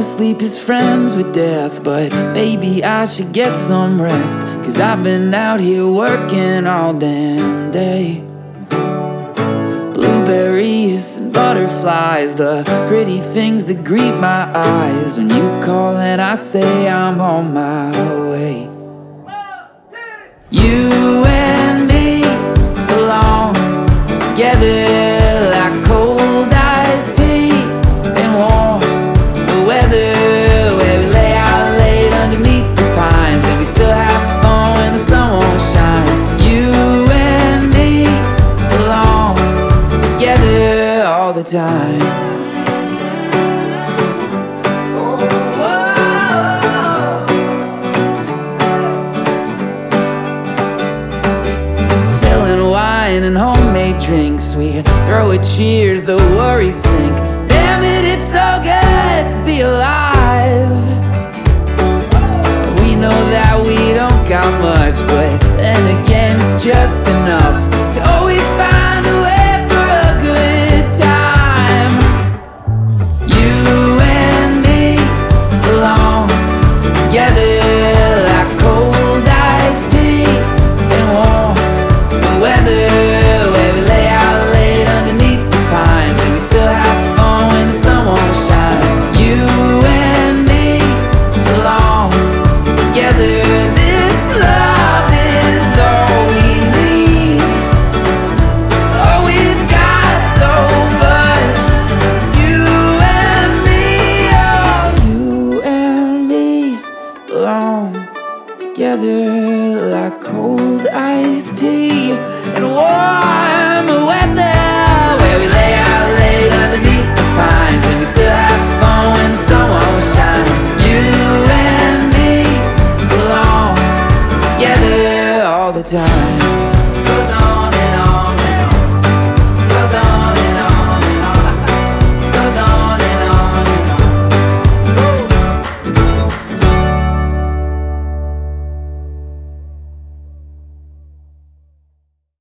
sleep is friends with death, but maybe I should get some rest, 'cause I've been out here working all damn day. Blueberries and butterflies, the pretty things that greet my eyes when you call and I say I'm on my way. You and me belong together like cold iced tea and warm weather, where we lay out late underneath the pines and we still have fun when the sun won't shine. You and me belong together all the time. Spilling wine and homemade drinks, we throw a cheers, the worries sink. Damn it, it's so good to be alive. We know that we don't got much, but then again it's just enough.